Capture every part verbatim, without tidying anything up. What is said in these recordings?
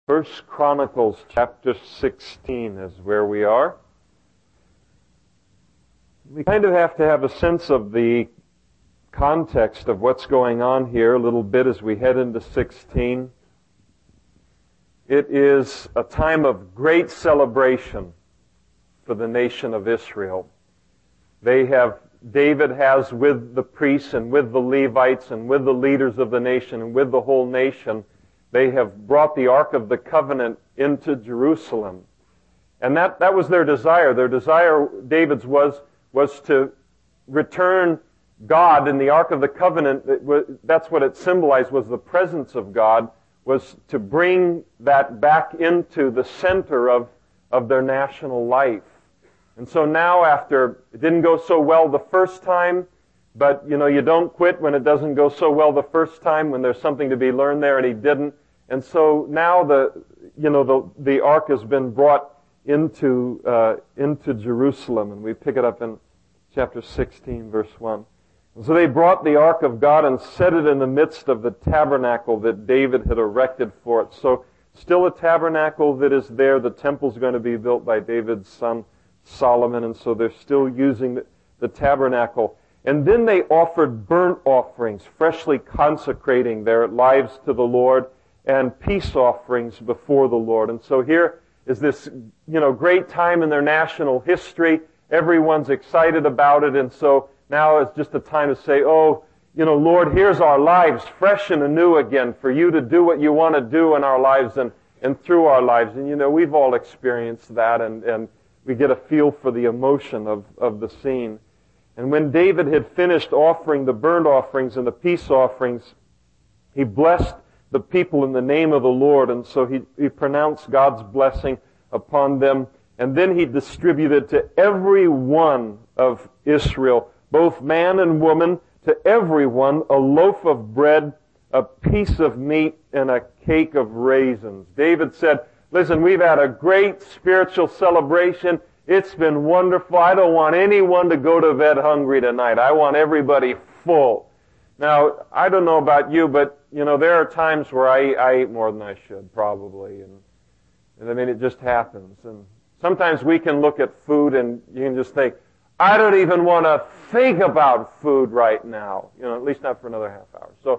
First Chronicles chapter sixteen is where we are. We kind of have to have a sense of the context of what's going on here a little bit as we head into sixteen. It is a time of great celebration for the nation of Israel. They have, David has with the priests and with the Levites and with the leaders of the nation and with the whole nation, they have brought the Ark of the Covenant into Jerusalem. And that, that was their desire. Their desire, David's, was, was to return God in the Ark of the Covenant. That's what it symbolized, was the presence of God, was to bring that back into the center of, of their national life. And so now after, it didn't go so well the first time, but you know, you don't quit when it doesn't go so well the first time, when there's something to be learned there, and he didn't. And so now the, you know, the, the ark has been brought into, uh, into Jerusalem, and we pick it up in chapter sixteen, verse one. And so they brought the ark of God and set it in the midst of the tabernacle that David had erected for it. So still a tabernacle that is there. The temple's going to be built by David's son Solomon, and so they're still using the, the tabernacle. And then they offered burnt offerings, freshly consecrating their lives to the Lord, and peace offerings before the Lord. And so here is this, you know, great time in their national history. Everyone's excited about it, and so now it's just a time to say, oh, you know, Lord, here's our lives fresh and anew again for you to do what you want to do in our lives and, and through our lives. And, you know, we've all experienced that, and, and we get a feel for the emotion of, of the scene. And when David had finished offering the burnt offerings and the peace offerings, he blessed the people in the name of the Lord, and so he, he pronounced God's blessing upon them. And then he distributed to every one of Israel, both man and woman, to everyone a loaf of bread, a piece of meat, and a cake of raisins. David said, listen, we've had a great spiritual celebration. It's been wonderful. I don't want anyone to go to bed hungry tonight. I want everybody full. Now, I don't know about you, but, you know, there are times where I, I eat more than I should, probably. And, and I mean, it just happens. And sometimes we can look at food and you can just think, I don't even want to think about food right now. You know, at least not for another half hour. So,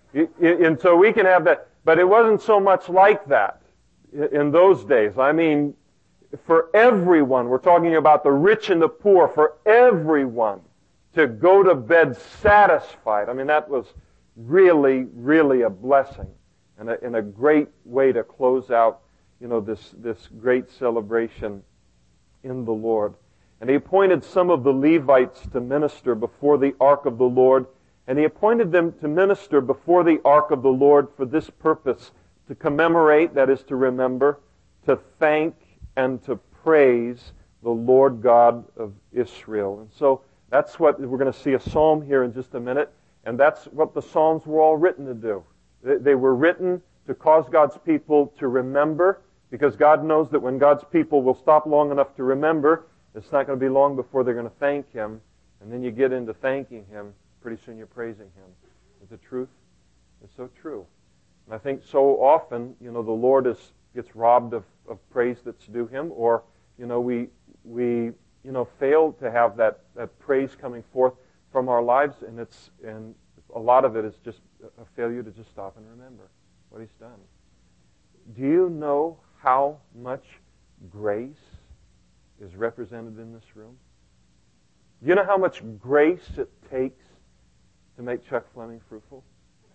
and so we can have that. But it wasn't so much like that in those days. I mean, for everyone, we're talking about the rich and the poor, for everyone to go to bed satisfied. I mean, that was really, really a blessing and a, and a great way to close out, you know, this, this great celebration in the Lord. And he appointed some of the Levites to minister before the ark of the Lord, and he appointed them to minister before the ark of the Lord for this purpose, to commemorate, that is to remember, to thank and to praise the Lord God of Israel. And so that's what we're going to see a psalm here in just a minute, and that's what the psalms were all written to do. They were written to cause God's people to remember, because God knows that when God's people will stop long enough to remember, it's not going to be long before they're going to thank Him, and then you get into thanking Him, pretty soon you're praising Him. Is it truth? It's so true. And I think so often, you know, the Lord is gets robbed of, of praise that's due Him, or, you know, we we you know, fail to have that, that praise coming forth from our lives, and it's and a lot of it is just a failure to just stop and remember what He's done. Do you know how much grace is represented in this room? Do you know how much grace it takes to make Chuck Fleming fruitful?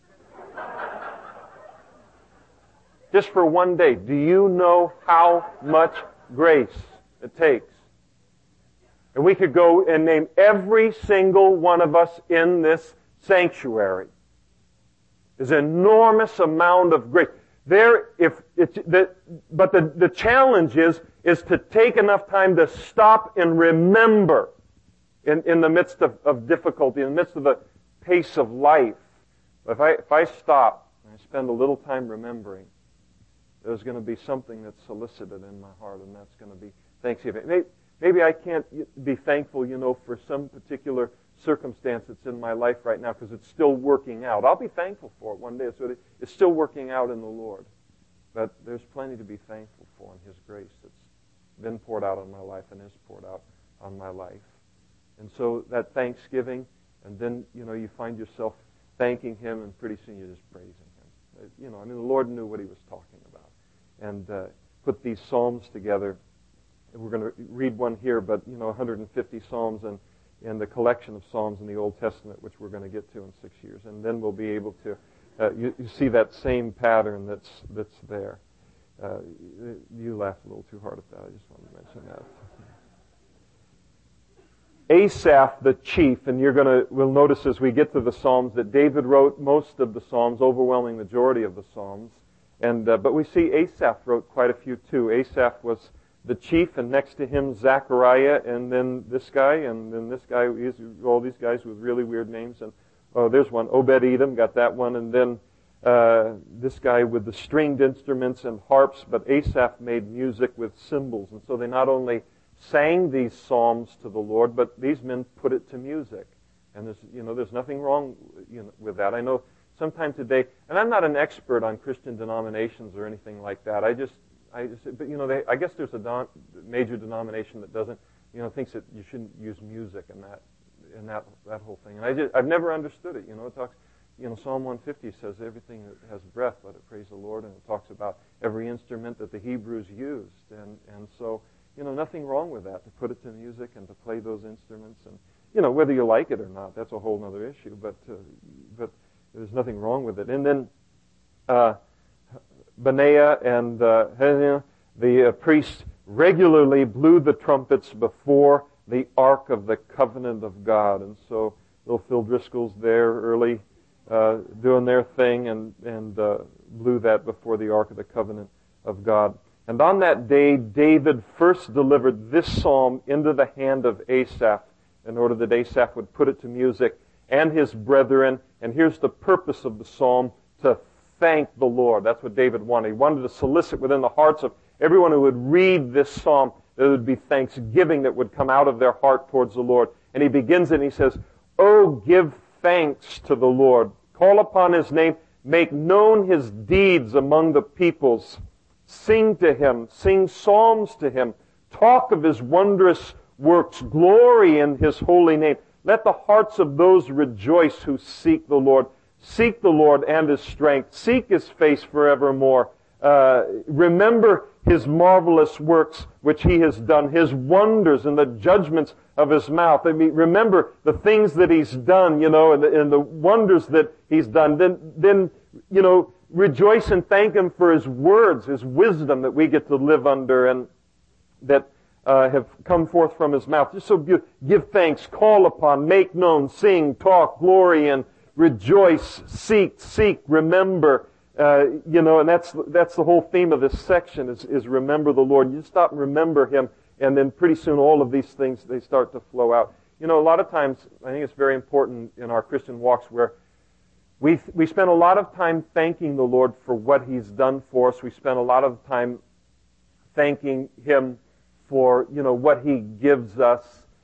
Just for one day. Do you know how much grace it takes? And we could go and name every single one of us in this sanctuary. There's an enormous amount of grace. There, if it's the, but the, the challenge is, is to take enough time to stop and remember in, in the midst of, of difficulty, in the midst of the pace of life. If I, if I stop and I spend a little time remembering, there's going to be something that's solicited in my heart, and that's going to be thanksgiving. Maybe, maybe I can't be thankful, you know, for some particular circumstance that's in my life right now because it's still working out. I'll be thankful for it one day. So it's still working out in the Lord. But there's plenty to be thankful for in His grace that's been poured out on my life and is poured out on my life. And so that thanksgiving, and then, you know, you find yourself thanking Him, and pretty soon you're just praising Him. Uh, you know, I mean, the Lord knew what He was talking about. And uh, put these psalms together. And we're going to read one here, but, you know, one hundred fifty psalms and, and the collection of psalms in the Old Testament, which we're going to get to in six years. And then we'll be able to, uh, you, you see that same pattern that's that's there. Uh, you laughed a little too hard at that. I just wanted to mention that. Asaph the chief, and you're going to, we'll notice as we get to the Psalms that David wrote most of the Psalms, overwhelming majority of the Psalms. And uh, but we see Asaph wrote quite a few too. Asaph was the chief, and next to him Zechariah, and then this guy, and then this guy. All these guys with really weird names. And oh, there's one, Obed-Edom, got that one, and then uh, this guy with the stringed instruments and harps. But Asaph made music with cymbals, and so they not only sang these psalms to the Lord, but these men put it to music. And there's, you know, there's nothing wrong, you know, with that. I know sometime today, and I'm not an expert on Christian denominations or anything like that. I just, I just, but you know, they, I guess there's a don, major denomination that doesn't, you know, thinks that you shouldn't use music in that, in that, that whole thing. And I just, I've never understood it. You know, it talks, you know, Psalm one fifty says everything that has breath, let it praise the Lord, and it talks about every instrument that the Hebrews used, and and so. You know, nothing wrong with that, to put it to music and to play those instruments. And, you know, whether you like it or not, that's a whole other issue. But uh, but there's nothing wrong with it. And then uh, Benaiah and uh, Hananiah, the uh, priests, regularly blew the trumpets before the Ark of the Covenant of God. And so little Phil Driscoll's there early uh, doing their thing and, and uh, blew that before the Ark of the Covenant of God. And on that day, David first delivered this psalm into the hand of Asaph in order that Asaph would put it to music, and his brethren. And here's the purpose of the psalm, to thank the Lord. That's what David wanted. He wanted to solicit within the hearts of everyone who would read this psalm, that there would be thanksgiving that would come out of their heart towards the Lord. And he begins it and he says, "Oh, give thanks to the Lord. Call upon His name. Make known His deeds among the peoples. Sing to Him, sing psalms to Him, talk of His wondrous works, glory in His holy name. Let the hearts of those rejoice who seek the Lord. Seek the Lord and His strength. Seek His face forevermore. Uh, remember His marvelous works which He has done, His wonders and the judgments of His mouth." I mean, remember the things that He's done, you know, and the, and the wonders that He's done. Then, then, you know, rejoice and thank Him for His words, His wisdom that we get to live under and that uh, have come forth from His mouth. Just so be- give thanks, call upon, make known, sing, talk, glory, and rejoice, seek, seek, remember. Uh, you know, and that's that's the whole theme of this section is, is remember the Lord. You stop and remember Him, and then pretty soon all of these things, they start to flow out. You know, a lot of times, I think it's very important in our Christian walks where We we spend a lot of time thanking the Lord for what He's done for us. We spend a lot of time thanking Him for, you know, what He gives us.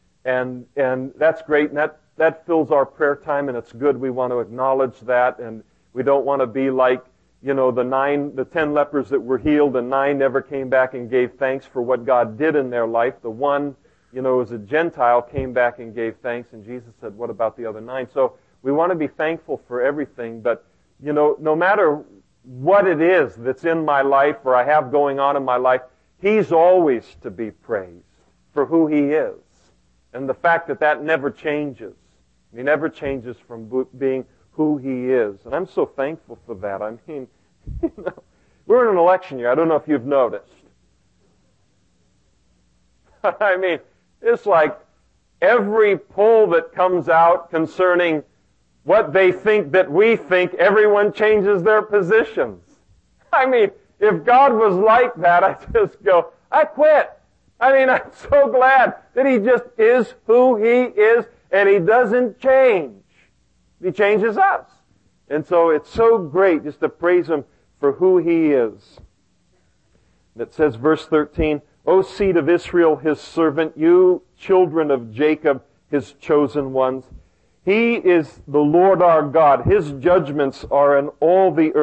And and that's great. And that, that fills our prayer time, and it's good. We want to acknowledge that. And we don't want to be like, you know, the nine, the ten lepers that were healed, and nine never came back and gave thanks for what God did in their life. The one, you know, as a Gentile, came back and gave thanks. And Jesus said, what about the other nine? So we want to be thankful for everything, but, you know, no matter what it is that's in my life or I have going on in my life, He's always to be praised for who He is. And the fact that that never changes. He never changes from being who He is. And I'm so thankful for that. I mean, you know, we're in an election year. I don't know if you've noticed. I mean, it's like every poll that comes out concerning what they think that we think, everyone changes their positions. I mean, if God was like that, I just go, I quit. I mean, I'm so glad that He just is who He is, and He doesn't change. He changes us. And so it's so great just to praise Him for who He is. It says, verse thirteen, "O seed of Israel, His servant, you children of Jacob, His chosen ones. He is the Lord our God. His judgments are in all the earth.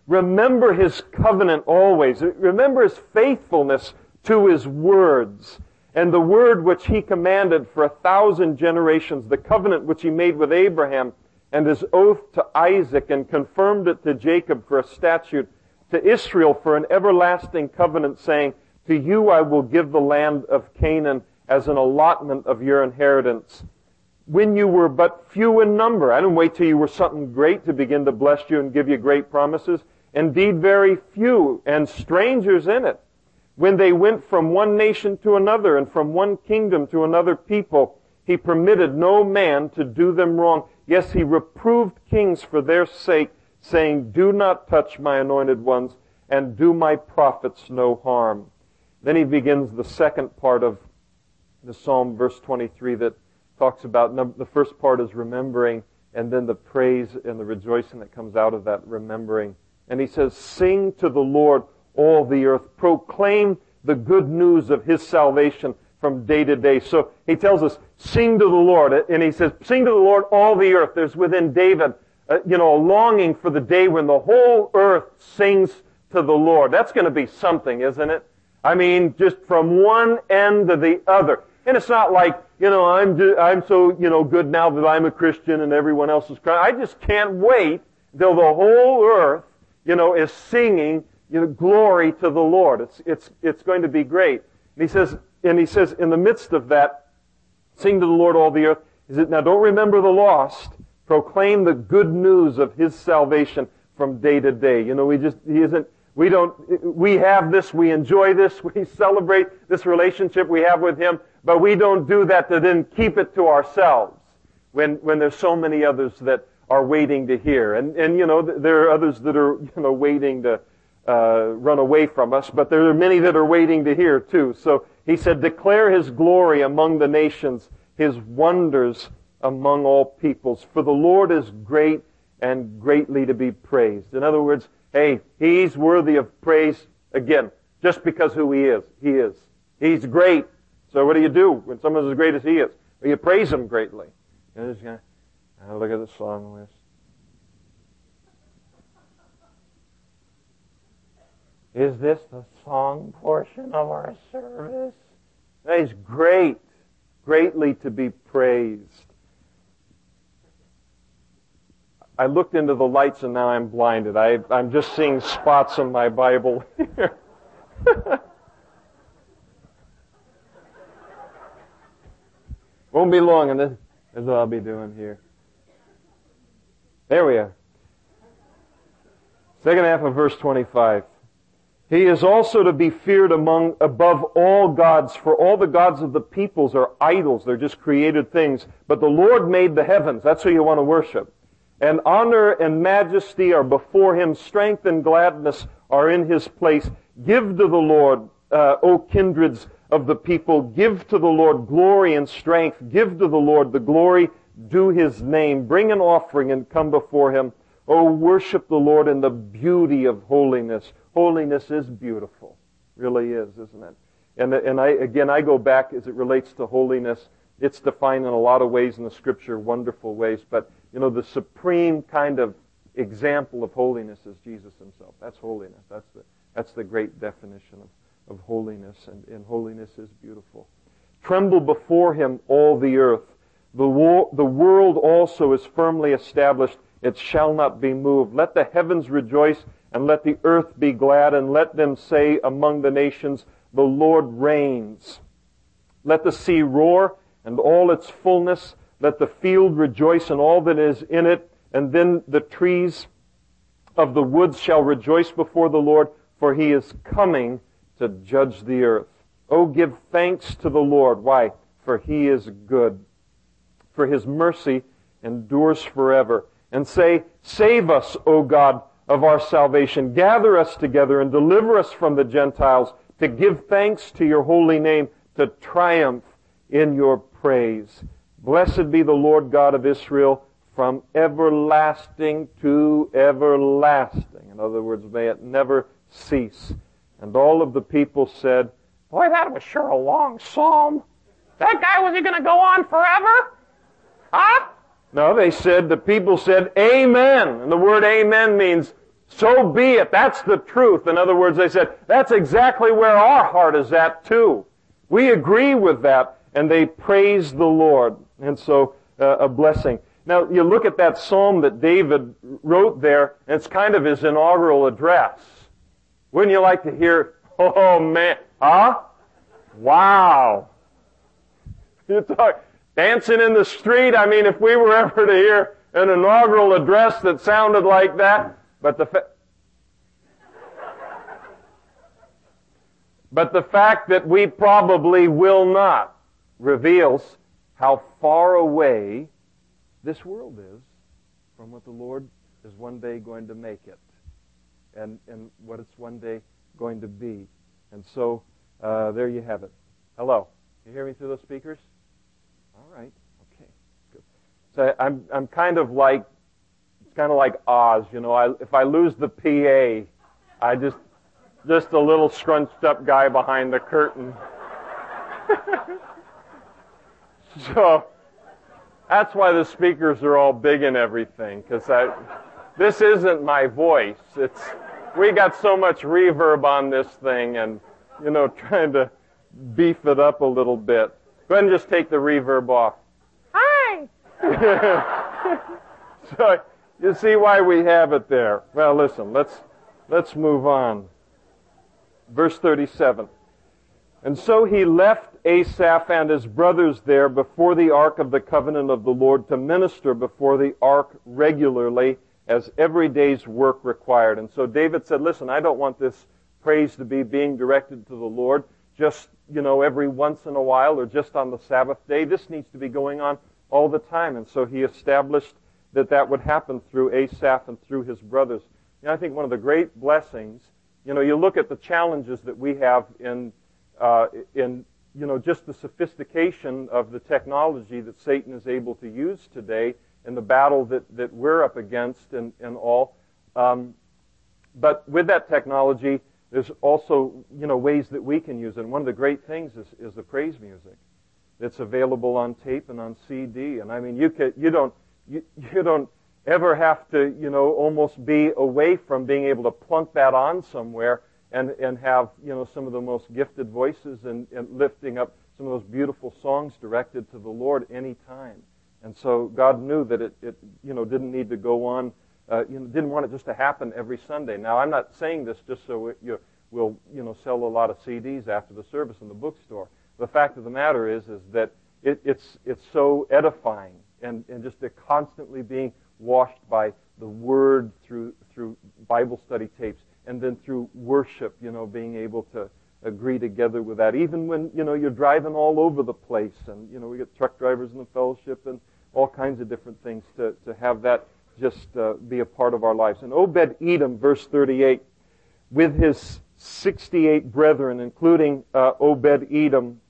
Remember His covenant always. Remember His faithfulness to His words. And the word which He commanded for a thousand generations, the covenant which He made with Abraham, and His oath to Isaac, and confirmed it to Jacob for a statute, to Israel for an everlasting covenant, saying, to you I will give the land of Canaan as an allotment of your inheritance. When you were but few in number. I didn't wait till you were something great to begin to bless you and give you great promises. Indeed, very few, and strangers in it. When they went from one nation to another, and from one kingdom to another people, He permitted no man to do them wrong. Yes, He reproved kings for their sake, saying, do not touch my anointed ones, and do my prophets no harm. Then He begins the second part of the Psalm, verse twenty-three, that talks about, the first part is remembering, and then the praise and the rejoicing that comes out of that remembering. And he says, sing to the Lord, all the earth. Proclaim the good news of His salvation from day to day. So he tells us, sing to the Lord. And he says, sing to the Lord, all the earth. There's within David, uh, you know, a longing for the day when the whole earth sings to the Lord. That's going to be something, isn't it? I mean, just from one end to the other. And it's not like, you know, I'm just, I'm so, you know, good now that I'm a Christian and everyone else is Christian. I just can't wait till the whole earth, you know, is singing, you know, glory to the Lord. It's it's it's going to be great. And he says, and he says, in the midst of that, sing to the Lord, all the earth. He said, now don't remember the lost. Proclaim the good news of His salvation from day to day. You know, we just he isn't. We don't, we have this, we enjoy this, we celebrate this relationship we have with Him, but we don't do that to then keep it to ourselves when, when there's so many others that are waiting to hear. And, and you know, there are others that are, you know, waiting to, uh, run away from us, but there are many that are waiting to hear too. So he said, declare His glory among the nations, His wonders among all peoples. For the Lord is great and greatly to be praised. In other words, hey, He's worthy of praise, again, just because who He is. He is. He's great. So what do you do when someone's as great as He is? Well, you praise Him greatly. And just gonna, uh, look at the song list. Is this the song portion of our service? He's great, greatly to be praised. I looked into the lights and now I'm blinded. I, I'm just seeing spots in my Bible here. Won't be long, and this is what I'll be doing here. There we are. Second half of verse twenty-five. He is also to be feared among above all gods, for all the gods of the peoples are idols. They're just created things. But the Lord made the heavens. That's who you want to worship. And honor and majesty are before Him. Strength and gladness are in His place. Give to the Lord, uh, O kindreds of the people. Give to the Lord glory and strength. Give to the Lord the glory due His name. Bring an offering and come before Him. O worship the Lord in the beauty of holiness. Holiness is beautiful. Really is, isn't it? And, and I, again, I go back as it relates to holiness. It's defined in a lot of ways in the Scripture, wonderful ways. But, you know, the supreme kind of example of holiness is Jesus Himself. That's holiness. That's the, that's the great definition of, of holiness. And, and holiness is beautiful. Tremble before Him, all the earth. The, wo- the world also is firmly established. It shall not be moved. Let the heavens rejoice, and let the earth be glad, and let them say among the nations, the Lord reigns. Let the sea roar, and all its fullness. Let the field rejoice and all that is in it. And then the trees of the woods shall rejoice before the Lord, for He is coming to judge the earth. Oh, give thanks to the Lord. Why? For He is good. For His mercy endures forever. And say, save us, O God, of our salvation. Gather us together and deliver us from the Gentiles, to give thanks to your holy name, to triumph in your praise. Blessed be the Lord God of Israel from everlasting to everlasting. In other words, may it never cease. And all of the people said, boy, that was sure a long psalm. That guy, was he going to go on forever? Huh? No, they said, the people said, amen. And the word amen means So be it. That's the truth. In other words, they said, that's exactly where our heart is at too. We agree with that. And they praise the Lord. And so, uh, a blessing. Now, you look at that psalm that David wrote there, and it's kind of his inaugural address. Wouldn't you like to hear, oh man, huh? Wow. You talk, dancing in the street, I mean, if we were ever to hear an inaugural address that sounded like that, but the fa- but the fact that we probably will not reveals how far away this world is from what the Lord is one day going to make it, and and what it's one day going to be. And so uh, there you have it. Hello, you hear me through those speakers? All right, okay, good. So I'm I'm kind of like it's kind of like Oz, you know. I, if I lose the P A, I just just a little scrunched up guy behind the curtain. So that's why the speakers are all big and everything, because I this isn't my voice. It's we got so much reverb on this thing, and you know, trying to beef it up a little bit. Go ahead and just take the reverb off. Hi. So you see why we have it there. Well, listen, let's let's move on. Verse thirty-seven. And so he left Asaph and his brothers there before the ark of the covenant of the Lord to minister before the ark regularly as every day's work required. And so David said, listen, I don't want this praise to be being directed to the Lord just, you know, every once in a while or just on the Sabbath day. This needs to be going on all the time. And so he established that that would happen through Asaph and through his brothers. You know, I think one of the great blessings, you know, you look at the challenges that we have in Uh, in, you know, just the sophistication of the technology that Satan is able to use today in the battle that, that we're up against and, and all. Um, but with that technology, there's also, you know, ways that we can use it. And one of the great things is, is the praise music. It's available on tape and on C D. And I mean, you can, you don't, you, you don't ever have to, you know, almost be away from being able to plunk that on somewhere and, and have, you know, some of the most gifted voices and, and lifting up some of those beautiful songs directed to the Lord any time. And so God knew that it, it you know, didn't need to go on, uh, you know, didn't want it just to happen every Sunday. Now, I'm not saying this just so it, you, we'll, you know, sell a lot of C Ds after the service in the bookstore. The fact of the matter is, is that it, it's, it's so edifying and, and just they're constantly being washed by the Word through, through Bible study tapes. And then through worship, you know, being able to agree together with that. Even when, you know, you're driving all over the place. And, you know, we get truck drivers in the fellowship and all kinds of different things to, to have that just uh, be a part of our lives. And Obed-Edom, verse thirty-eight, with his sixty-eight brethren, including uh, Obed-Edom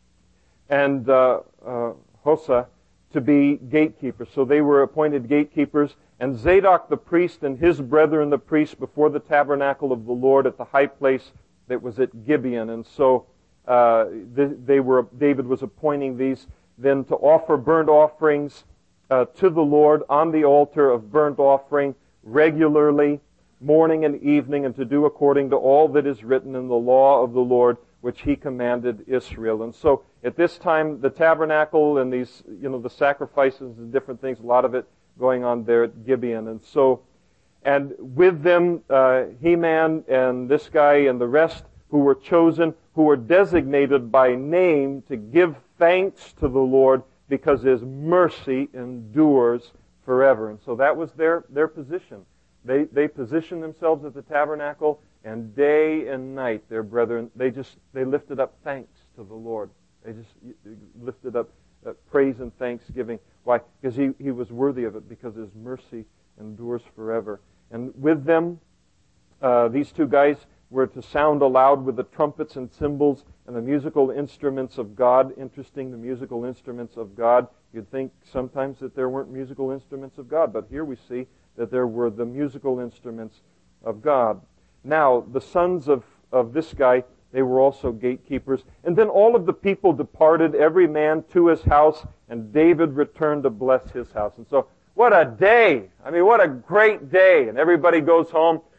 and uh, uh, Hosah, to be gatekeepers. So they were appointed gatekeepers. And Zadok the priest and his brethren the priests before the tabernacle of the Lord at the high place that was at Gibeon. And so uh, they, they were. David was appointing these then to offer burnt offerings uh, to the Lord on the altar of burnt offering regularly, morning and evening, and to do according to all that is written in the law of the Lord, which he commanded Israel. And so at this time, the tabernacle and these, you know, the sacrifices and different things, a lot of it going on there at Gibeon. And so, and with them, uh, Heman and this guy and the rest who were chosen, who were designated by name to give thanks to the Lord because His mercy endures forever. And so that was their, their position. They, they positioned themselves at the tabernacle, and day and night, their brethren, they just, they lifted up thanks to the Lord. They just lifted up uh, praise and thanksgiving. Why? Because he, he was worthy of it, because His mercy endures forever. And with them, uh, these two guys were to sound aloud with the trumpets and cymbals and the musical instruments of God. Interesting, the musical instruments of God. You'd think sometimes that there weren't musical instruments of God, but here we see that there were the musical instruments of God. Now, the sons of, of this guy, they were also gatekeepers. And then all of the people departed, every man to his house, and David returned to bless his house. And so, what a day! I mean, what a great day! And everybody goes home.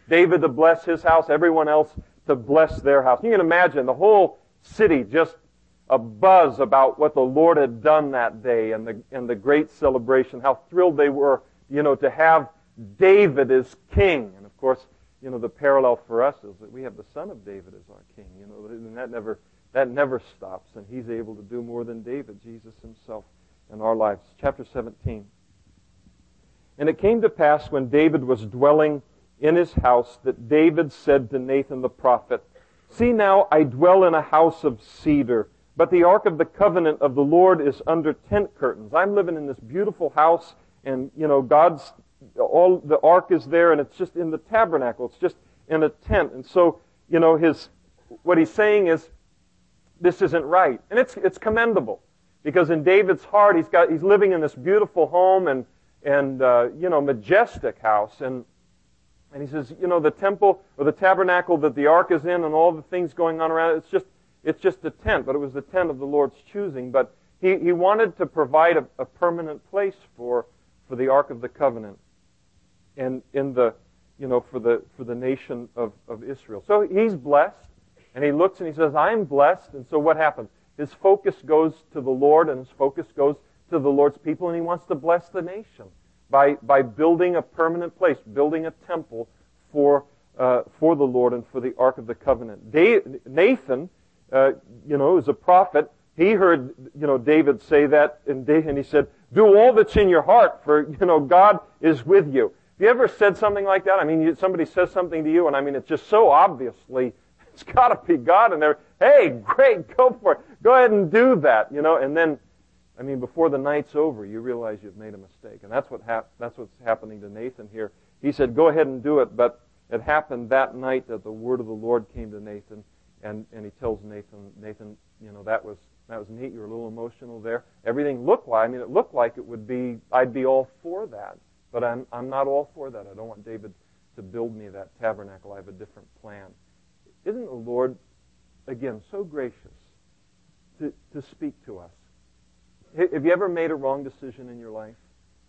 David to bless his house, everyone else to bless their house. You can imagine the whole city just a buzz about what the Lord had done that day and the and the great celebration, how thrilled they were, you know, to have David as king. And of course, you know, the parallel for us is that we have the son of David as our king, you know, and that never that never stops, and he's able to do more than David, Jesus himself, in our lives. Chapter seventeen. And it came to pass when David was dwelling in his house that David said to Nathan the prophet, "See now, I dwell in a house of cedar, but the ark of the covenant of the Lord is under tent curtains." I'm living in this beautiful house, and, you know, God's, all, the ark is there, and it's just in the tabernacle. It's just in a tent. And so, you know, his, what he's saying is, this isn't right. And it's, it's commendable. Because in David's heart, he's got, he's living in this beautiful home and, and, uh, you know, majestic house. And, and he says, you know, the temple or the tabernacle that the ark is in and all the things going on around it, it's just, It's just a tent, but it was the tent of the Lord's choosing. But he, he wanted to provide a, a permanent place for, for the Ark of the Covenant and in the, you know, for the for the nation of, of Israel. So he's blessed, and he looks and he says, "I'm blessed." And so what happens? His focus goes to the Lord, and his focus goes to the Lord's people, and he wants to bless the nation by by building a permanent place, building a temple for uh, for the Lord and for the Ark of the Covenant. Nathan, Uh, you know, as a prophet, he heard, you know, David say that, and, and he said, "Do all that's in your heart, for, you know, God is with you." Have you ever said something like that? I mean, you, somebody says something to you, and I mean, it's just so obviously, it's got to be God, and they're, "Hey, great, go for it. Go ahead and do that," you know, and then, I mean, before the night's over, you realize you've made a mistake, and that's what hap- that's what's happening to Nathan here. He said, "Go ahead and do it," but it happened that night that the word of the Lord came to Nathan. And and he tells Nathan, Nathan, you know, that was that was neat. You were a little emotional there. Everything looked like, I mean, it looked like it would be, I'd be all for that. But I'm I'm not all for that. I don't want David to build me that tabernacle. I have a different plan. Isn't the Lord, again, so gracious to, to speak to us? Have you ever made a wrong decision in your life?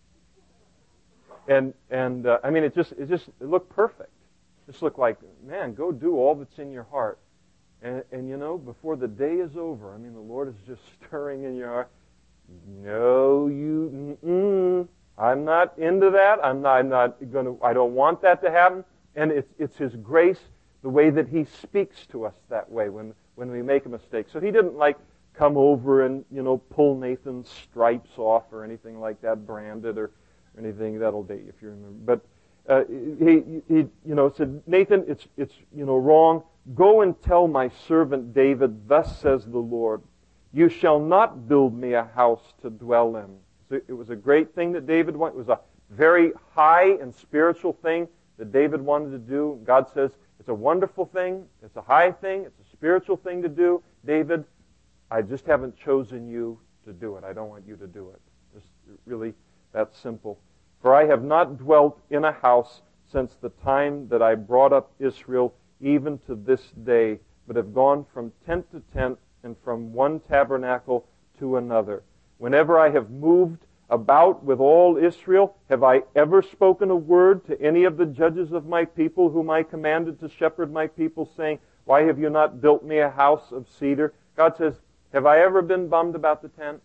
And and uh, I mean, it just it just it looked perfect. It just looked like, man, go do all that's in your heart. And, and, you know, before the day is over, I mean, the Lord is just stirring in your heart. No, you, mm-mm, I'm not into that. I'm not, I'm not going to, I don't want that to happen. And it's, it's His grace, the way that He speaks to us that way when, when we make a mistake. So He didn't, like, come over and, you know, pull Nathan's stripes off or anything like that, branded or, or anything. That'll date you if you remember. But uh, he, he, you know, said, "Nathan, it's, it's, you know, wrong. Go and tell my servant David, thus says the Lord, you shall not build me a house to dwell in." So it was a great thing that David wanted. It was a very high and spiritual thing that David wanted to do. God says, it's a wonderful thing. It's a high thing. It's a spiritual thing to do. David, I just haven't chosen you to do it. I don't want you to do it. Just really that simple. "For I have not dwelt in a house since the time that I brought up Israel, even to this day, but have gone from tent to tent and from one tabernacle to another. Whenever I have moved about with all Israel, have I ever spoken a word to any of the judges of my people, whom I commanded to shepherd my people, saying, why have you not built me a house of cedar?" God says, have I ever been bummed about the tent?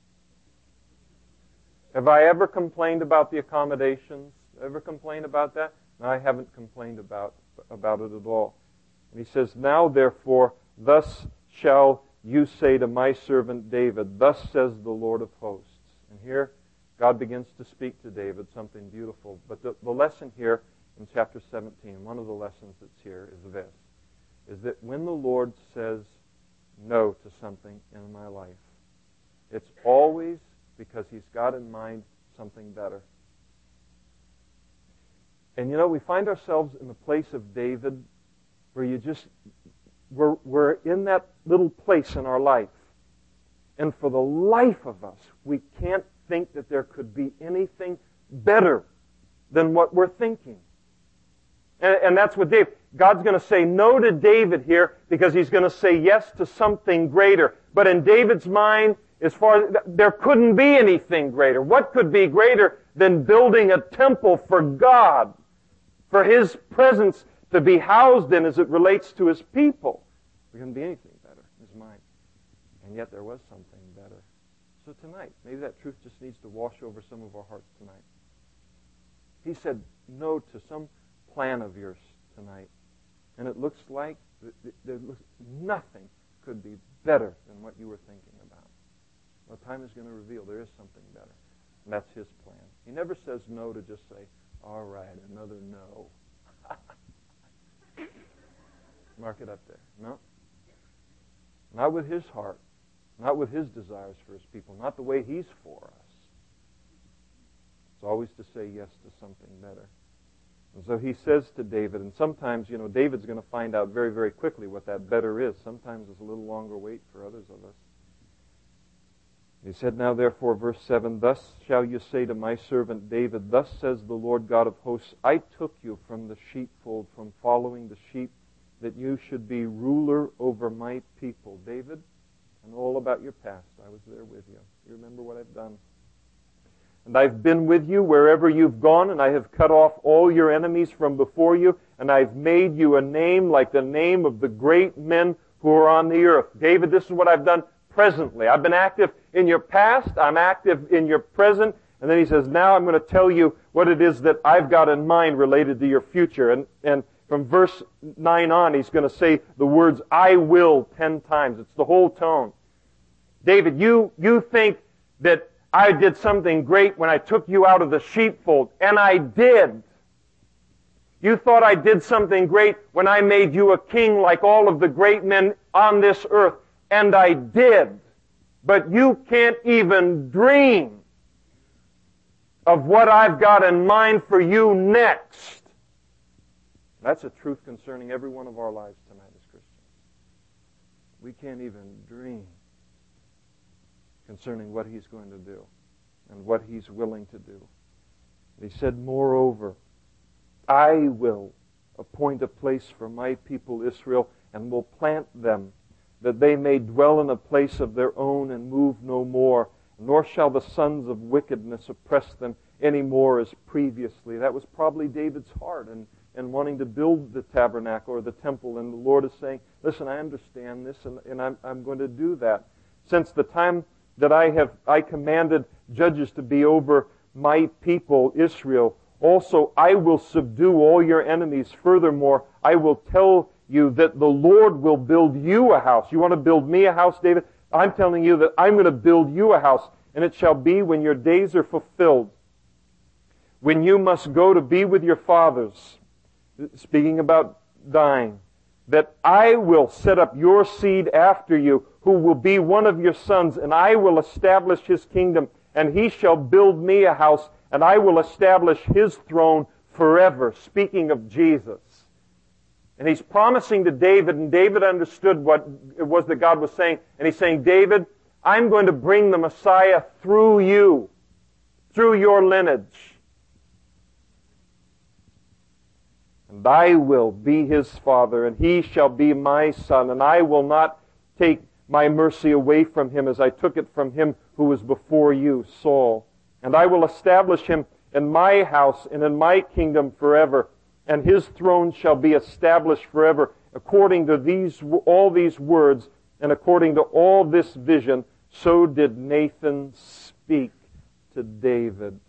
Have I ever complained about the accommodations? Ever complained about that? No, I haven't complained about about it at all. And He says, "Now therefore, thus shall you say to my servant David, thus says the Lord of hosts." And here, God begins to speak to David something beautiful. But the, the lesson here in chapter seventeen, one of the lessons that's here is this, is that when the Lord says no to something in my life, it's always because He's got in mind something better. And you know, we find ourselves in the place of David where you just, we're, we're in that little place in our life. And for the life of us, we can't think that there could be anything better than what we're thinking. And, and that's what David, God's going to say no to David here because He's going to say yes to something greater. But in David's mind, as far as, there couldn't be anything greater. What could be greater than building a temple for God? for His presence to be housed in as it relates to His people. There couldn't be anything better in His mind. And yet there was something better. So tonight, maybe that truth just needs to wash over some of our hearts tonight. He said no to some plan of yours tonight. And it looks like there looks, nothing could be better than what you were thinking about. Well, time is going to reveal there is something better. And that's His plan. He never says no to just say, all right, another no. Mark it up there. No. Not with His heart. Not with His desires for His people. Not the way He's for us. It's always to say yes to something better. And so He says to David, and sometimes, you know, David's going to find out very, very quickly what that better is. Sometimes it's a little longer wait for others of us. He said, now therefore, verse seven, thus shall you say to my servant David, thus says the Lord God of hosts, I took you from the sheepfold, from following the sheep, that you should be ruler over my people. David, I know all about your past. I was there with you. You remember what I've done. And I've been with you wherever you've gone, and I have cut off all your enemies from before you, and I've made you a name like the name of the great men who are on the earth. David, this is what I've done presently. I've been active in your past, I'm active in your present, and then he says, now I'm going to tell you what it is that I've got in mind related to your future. And, and from verse nine on, he's going to say the words, I will, ten times. It's the whole tone. David, you, you think that I did something great when I took you out of the sheepfold, and I did. You thought I did something great when I made you a king like all of the great men on this earth, and I did. But you can't even dream of what I've got in mind for you next. That's a truth concerning every one of our lives tonight as Christians. We can't even dream concerning what He's going to do and what He's willing to do. He said, moreover, I will appoint a place for my people Israel and will plant them, that they may dwell in a place of their own and move no more, nor shall the sons of wickedness oppress them any more as previously. That was probably David's heart and, and wanting to build the tabernacle or the temple. And the Lord is saying, listen, I understand this, and, and I'm, I'm going to do that. Since the time that I have I commanded judges to be over my people Israel, also I will subdue all your enemies. Furthermore, I will tell you that the Lord will build you a house. You want to build me a house, David? I'm telling you that I'm going to build you a house, and it shall be when your days are fulfilled, when you must go to be with your fathers, speaking about dying, that I will set up your seed after you, who will be one of your sons, and I will establish his kingdom, and he shall build me a house, and I will establish his throne forever. Speaking of Jesus. And he's promising to David, and David understood what it was that God was saying, and he's saying, David, I'm going to bring the Messiah through you, through your lineage. And I will be his father, and he shall be my son, and I will not take my mercy away from him as I took it from him who was before you, Saul. And I will establish him in my house and in my kingdom forever, and his throne shall be established forever. According to these all these words, and according to all this vision, so did Nathan speak to David.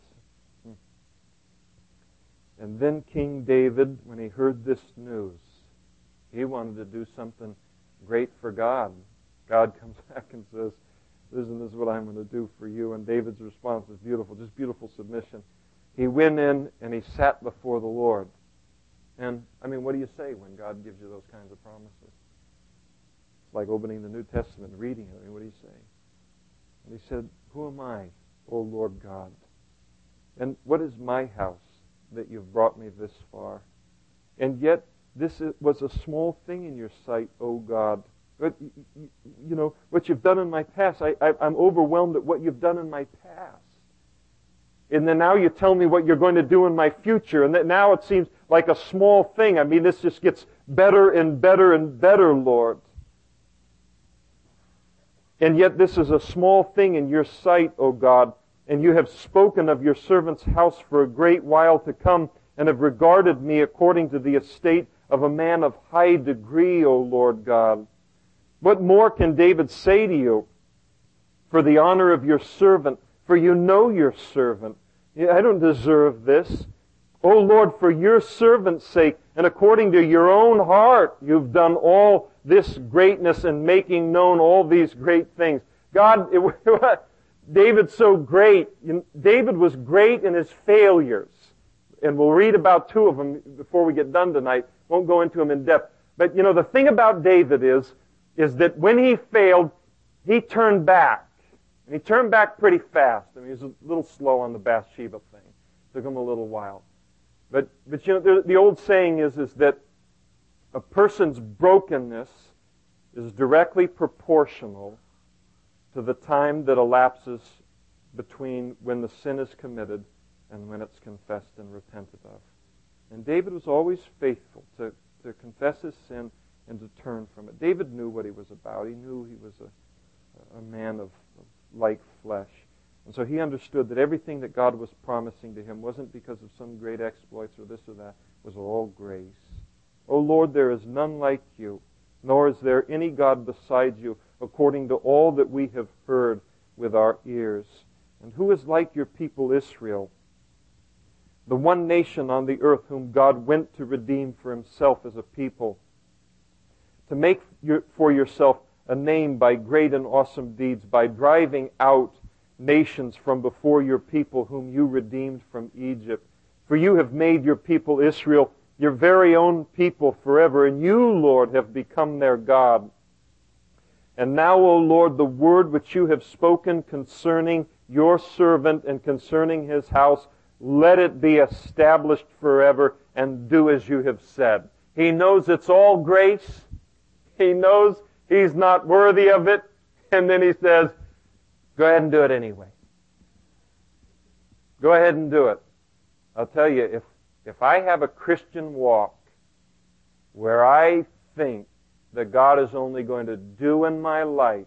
And then King David, when he heard this news, he wanted to do something great for God. God comes back and says, listen, this is what I'm going to do for you. And David's response is beautiful, just beautiful submission. He went in and he sat before the Lord. And, I mean, what do you say when God gives you those kinds of promises? It's like opening the New Testament and reading it. I mean, what do you say? And he said, who am I, O Lord God? And what is my house that you've brought me this far? And yet, this was a small thing in your sight, O God. But, you know, what you've done in my past, I, I, I'm overwhelmed at what you've done in my past. And then now you tell me what you're going to do in my future. And that now it seems like a small thing. I mean, this just gets better and better and better, Lord. And yet this is a small thing in your sight, O God. And you have spoken of your servant's house for a great while to come. and have regarded me according to the estate of a man of high degree, O Lord God. What more can David say to you? For the honor of your servant, for you know your servant. I don't deserve this. O Lord, for your servant's sake, and according to your own heart, you've done all this greatness and making known all these great things. God, it, David's so great. David was great in his failures. And we'll read about two of them before we get done tonight. Won't go into them in depth. But, you know, the thing about David is, is that when he failed, he turned back. And he turned back pretty fast. I mean, he was a little slow on the Bathsheba thing. Took him a little while. But, but you know, the, the old saying is, is that a person's brokenness is directly proportional to the time that elapses between when the sin is committed and when it's confessed and repented of. And David was always faithful to, to confess his sin and to turn from it. David knew what he was about. He knew he was a, a man of, of like flesh. And so he understood that everything that God was promising to him wasn't because of some great exploits or this or that. It was all grace. O Lord, there is none like you, nor is there any God beside you, according to all that we have heard with our ears. And who is like your people Israel, the one nation on the earth whom God went to redeem for himself as a people, to make your, for yourself a name by great and awesome deeds, by driving out nations from before your people whom you redeemed from Egypt. For you have made your people Israel your very own people forever, and you, Lord, have become their God. And now, O Lord, the word which you have spoken concerning your servant and concerning his house, let it be established forever, and do as you have said. He knows it's all grace. He knows he's not worthy of it. And then he says, go ahead and do it anyway. Go ahead and do it. I'll tell you, if, if I have a Christian walk where I think that God is only going to do in my life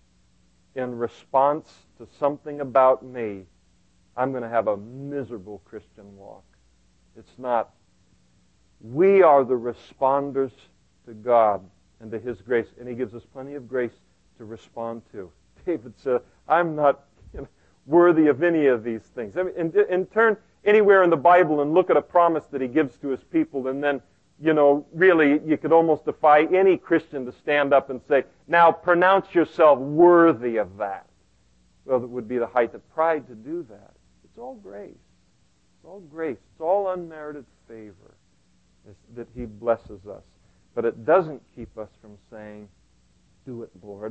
in response to something about me, I'm going to have a miserable Christian walk. It's not. We are the responders to God and to His grace, and He gives us plenty of grace to respond to. David said, I'm not you know, worthy of any of these things. I mean, and, and turn anywhere in the Bible and look at a promise that He gives to His people, and then, you know, really, you could almost defy any Christian to stand up and say, now pronounce yourself worthy of that. Well, it would be the height of pride to do that. It's all grace. It's all grace. It's all unmerited favor that He blesses us. But it doesn't keep us from saying, do it, Lord.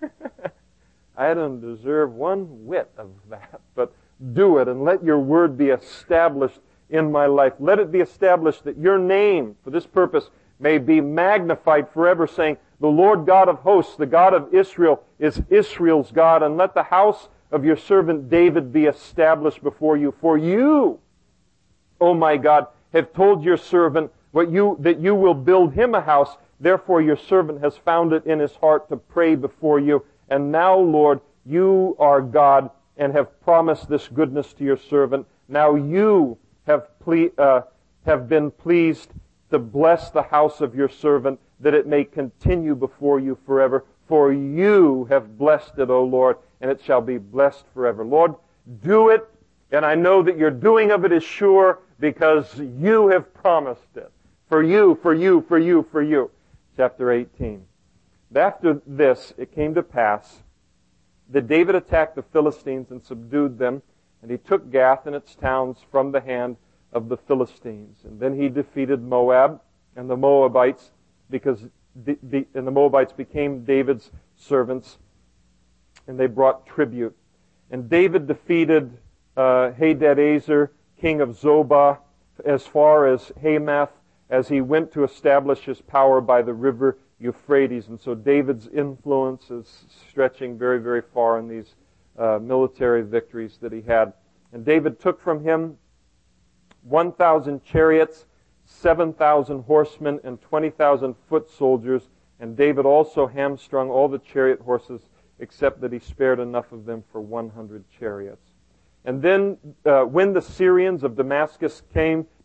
I don't deserve one whit of that, but do it and let your word be established in my life. Let it be established that your name, for this purpose, may be magnified forever, saying, the Lord God of hosts, the God of Israel, is Israel's God, and let the house of your servant David be established before you. For you, O my God, have told your servant what you, that you will build him a house. Therefore your servant has found it in his heart to pray before you. And now, Lord, you are God and have promised this goodness to your servant. Now you have ple- uh, have been pleased to bless the house of your servant, that it may continue before you forever. For you have blessed it, O Lord, and it shall be blessed forever. Lord, do it, and I know that your doing of it is sure, because you have promised it. For you, for you, for you, for you. Chapter eighteen. After this, it came to pass that David attacked the Philistines and subdued them, and he took Gath and its towns from the hand of the Philistines. And then he defeated Moab and the Moabites, because the, the, and the Moabites became David's servants, and they brought tribute. And David defeated uh, Hadadezer, king of Zobah, as far as Hamath, as he went to establish his power by the river Euphrates. And so David's influence is stretching very, very far in these uh, military victories that he had. And David took from him one thousand chariots, seven thousand horsemen, and twenty thousand foot soldiers. And David also hamstrung all the chariot horses, except that he spared enough of them for one hundred chariots. And then uh, when the Syrians of Damascus came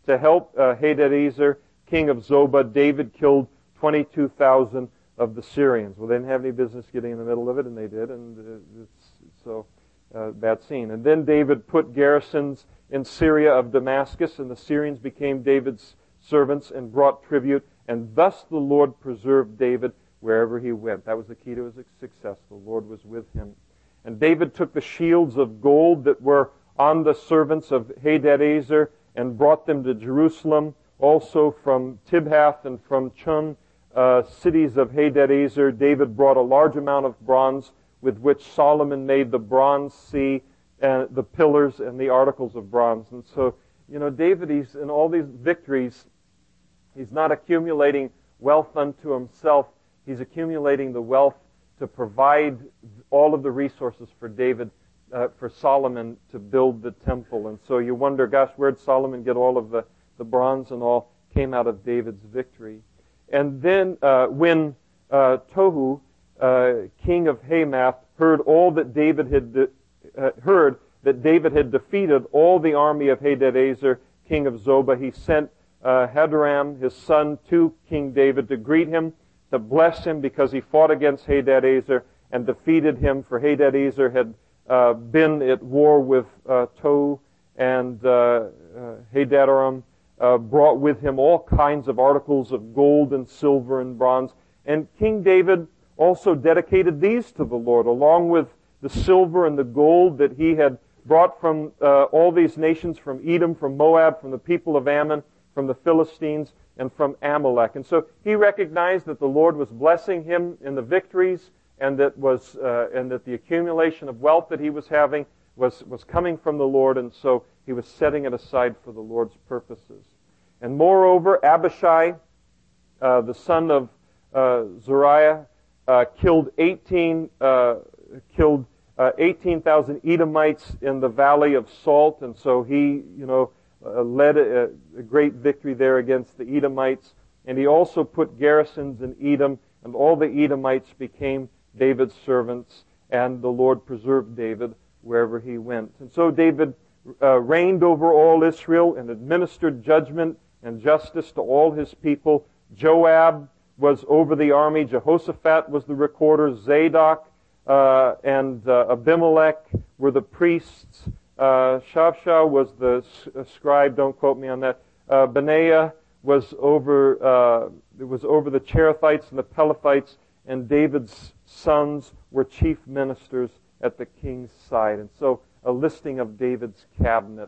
to help uh, Hadadezer, king of Zobah. David killed twenty-two thousand of the Syrians. Well, they didn't have any business getting in the middle of it, and they did, and uh, it's, so uh, bad scene. And then David put garrisons in Syria of Damascus, and the Syrians became David's servants and brought tribute, and thus the Lord preserved David wherever he went. That was the key to his success. The Lord was with him. And David took the shields of gold that were on the servants of Hadadezer and brought them to Jerusalem, also from Tibhath and from Chun, uh, cities of Hadadezer. David brought a large amount of bronze with which Solomon made the bronze sea, and the pillars and the articles of bronze. And so, you know, David, he's in all these victories, he's not accumulating wealth unto himself. He's accumulating the wealth to provide all of the resources for David, uh, for Solomon to build the temple. And so you wonder, gosh, where'd Solomon get all of the, the bronze and all? Came out of David's victory. And then uh, when uh, Tohu, uh, king of Hamath, heard all that David had de- uh, heard that David had defeated all the army of Hadadezer, king of Zobah, he sent uh, Hadoram, his son, to King David to greet him, to bless him because he fought against Hadadezer and defeated him. For Hadadezer had uh, been at war with uh, Tohu, and uh, uh, Hadaram uh, brought with him all kinds of articles of gold and silver and bronze. And King David also dedicated these to the Lord, along with the silver and the gold that he had brought from uh, all these nations, from Edom, from Moab, from the people of Ammon, from the Philistines, and from Amalek. And so he recognized that the Lord was blessing him in the victories, and that was uh, and that the accumulation of wealth that he was having was, was coming from the Lord, and so he was setting it aside for the Lord's purposes. And moreover, Abishai, uh, the son of uh, Zeruiah, uh, killed eighteen uh, killed uh, eighteen thousand Edomites in the valley of Salt, and so he, you know, uh, led a, a great victory there against the Edomites. And he also put garrisons in Edom, and all the Edomites became David's servants, and the Lord preserved David wherever he went. And so David uh, reigned over all Israel and administered judgment and justice to all his people. Joab was over the army. Jehoshaphat was the recorder. Zadok uh, and uh, Abimelech were the priests. Uh, Shavsha was the scribe. Don't quote me on that. Uh, Benaiah was over uh, was over the Cherethites and the Pelethites, and David's sons were chief ministers at the king's side. And so a listing of David's cabinet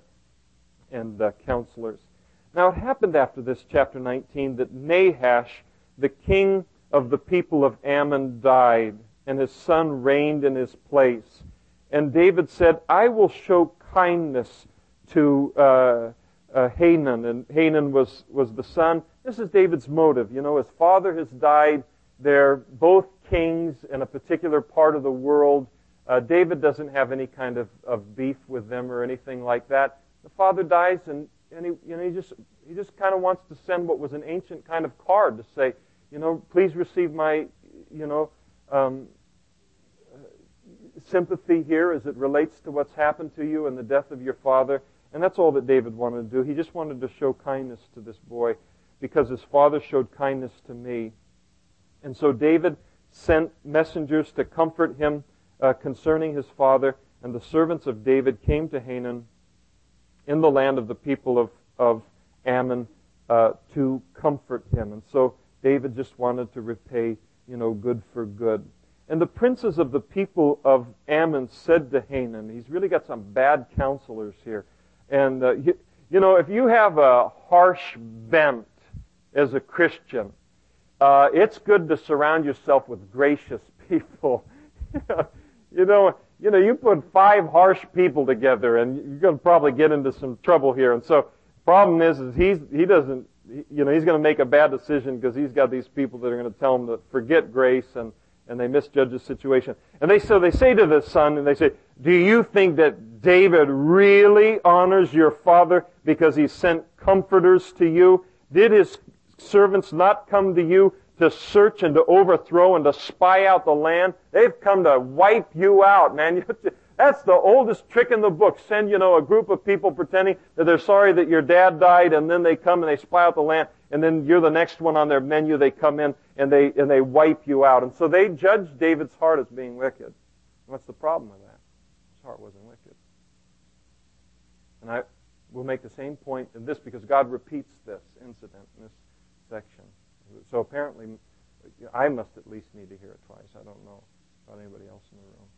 and uh, counselors. Now it happened after this, chapter nineteen, that Nahash, the king of the people of Ammon, died, and his son reigned in his place. And David said, I will show kindness to uh, uh, Hanun. And Hanun was, was the son. This is David's motive. You know, his father has died. They're both kings in a particular part of the world. Uh, David doesn't have any kind of, of beef with them or anything like that. The father dies, and, and he, you know, he just he just kind of wants to send what was an ancient kind of card to say, you know, please receive my, you know, um, sympathy here as it relates to what's happened to you and the death of your father. And that's all that David wanted to do. He just wanted to show kindness to this boy because his father showed kindness to me. And so David sent messengers to comfort him uh, concerning his father, and the servants of David came to Hanun in the land of the people of, of Ammon uh, to comfort him. And so David just wanted to repay, you know, good for good. And the princes of the people of Ammon said to Hanun, he's really got some bad counselors here. And, uh, you, you know, if you have a harsh bent as a Christian, uh, it's good to surround yourself with gracious people. you know, you know, you put five harsh people together, and you're going to probably get into some trouble here. And so, the problem is, is he's he doesn't, you know, he's going to make a bad decision because he's got these people that are going to tell him to forget grace, and and they misjudge the situation. And they so they say to the son, and they say, do you think that David really honors your father because he sent comforters to you? Did his servants not come to you to search and to overthrow and to spy out the land? They've come to wipe you out, man. That's the oldest trick in the book. Send, you know, a group of people pretending that they're sorry that your dad died, and then they come and they spy out the land, and then you're the next one on their menu. They come in and they and they wipe you out. And so they judged David's heart as being wicked. What's the problem with that? His heart wasn't wicked. And I will make the same point in this because God repeats this incident in this section. So apparently, I must at least need to hear it twice. I don't know about anybody else in the room.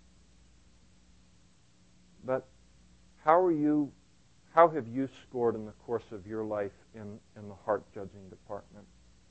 But how are you, how have you scored in the course of your life in, in the heart judging department?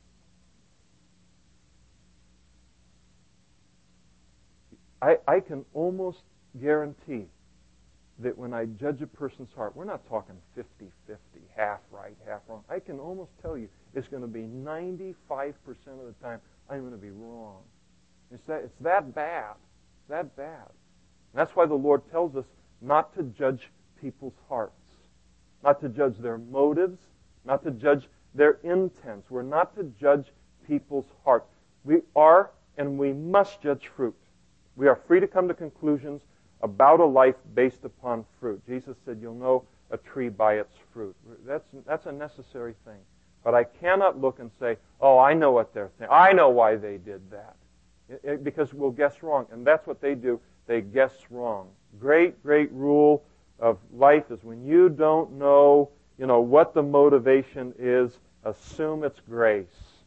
I, I can almost guarantee that when I judge a person's heart, we're not talking fifty-fifty, half right, half wrong. I can almost tell you it's going to be ninety-five percent of the time I'm going to be wrong. It's that, it's that bad. It's that bad. And that's why the Lord tells us not to judge people's hearts, not to judge their motives, not to judge their intents. We're not to judge people's hearts. We are and we must judge fruit. We are free to come to conclusions about a life based upon fruit. Jesus said, you'll know a tree by its fruit. That's, that's a necessary thing. But I cannot look and say, oh, I know what they're thinking. I know why they did that. It, it, because we'll guess wrong. And that's what they do. They guess wrong. Great, great rule of life is when you don't know, you know, what the motivation is, assume it's grace.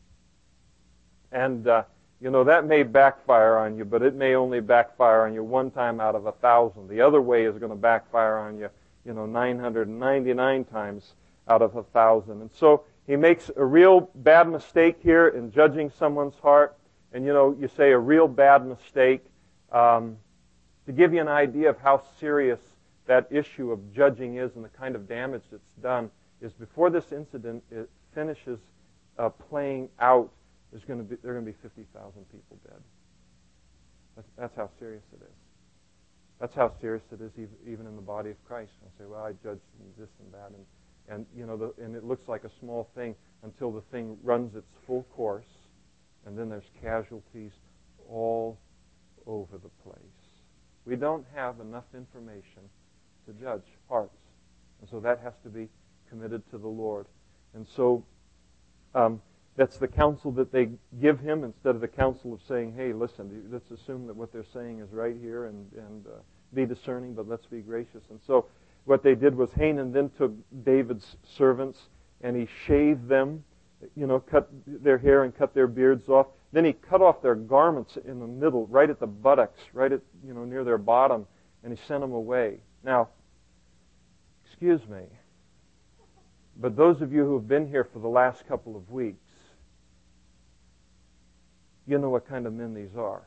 And, uh, you know, that may backfire on you, but it may only backfire on you one time out of a thousand. The other way is going to backfire on you, you know, nine hundred ninety-nine times out of a thousand. And so he makes a real bad mistake here in judging someone's heart. And, you know, you say a real bad mistake. Um, to give you an idea of how serious that issue of judging is and the kind of damage that's done, is before this incident it finishes uh, playing out, there's going to be there are going to be fifty thousand people dead. That's, that's how serious it is. That's how serious it is even in the body of Christ. I say, well, I judge this and that, and and you know, the, and it looks like a small thing until the thing runs its full course, and then there's casualties all over the place. We don't have enough information to judge hearts, and so that has to be committed to the Lord. And so um, that's the counsel that they give him instead of the counsel of saying, hey, listen, let's assume that what they're saying is right here and, and uh, be discerning, but let's be gracious. And so what they did was Hanan then took David's servants and he shaved them, you know, cut their hair and cut their beards off. Then he cut off their garments in the middle, right at the buttocks, right at, you know, near their bottom, and he sent them away. Now, excuse me, but those of you who have been here for the last couple of weeks, you know what kind of men these are.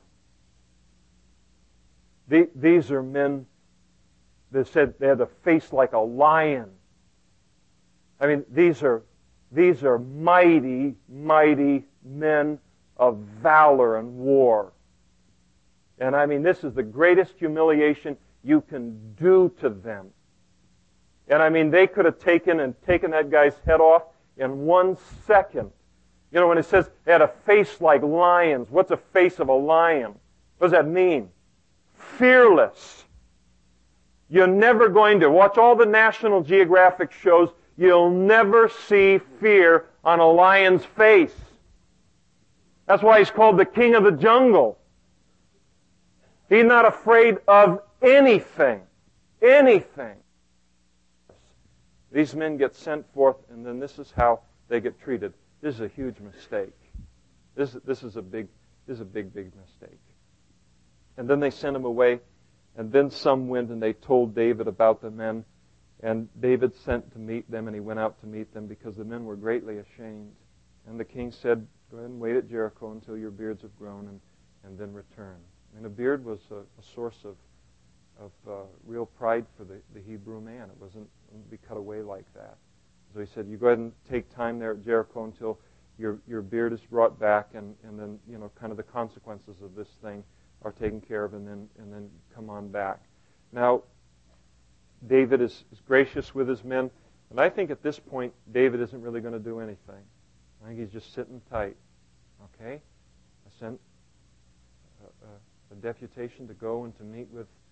These are men that said they had a face like a lion. I mean, these are these are mighty, mighty men of valor and war. And I mean, this is the greatest humiliation you can do to them. And I mean, they could have taken and taken that guy's head off in one second. You know, when it says they had a face like lions, what's a face of a lion? What does that mean? Fearless. You're never going to, watch all the National Geographic shows, you'll never see fear on a lion's face. That's why he's called the king of the jungle. He's not afraid of anything. Anything. These men get sent forth, and then this is how they get treated. This is a huge mistake. This, this is a big, this is a big, big mistake. And then they sent him away, and then some went and they told David about the men, and David sent to meet them, and he went out to meet them because the men were greatly ashamed. And the king said, go ahead and wait at Jericho until your beards have grown, and, and then return. And a beard was a, a source of of uh, real pride for the, the Hebrew man. It wasn't be cut away like that. So he said, you go ahead and take time there at Jericho until your your beard is brought back, and, and then, you know, kind of the consequences of this thing are taken care of, and then and then come on back. Now, David is, is gracious with his men, and I think at this point, David isn't really going to do anything. I think he's just sitting tight. Okay? I sent a, a, a deputation to go and to meet with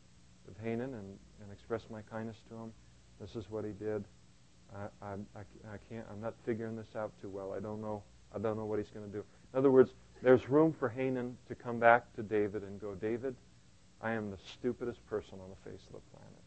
with Hanan and, and express my kindness to him. This is what he did. I, I, I, I can't, I'm not figuring this out too well. I don't know, I don't know what he's going to do. In other words, there's room for Hanan to come back to David and go, David, I am the stupidest person on the face of the planet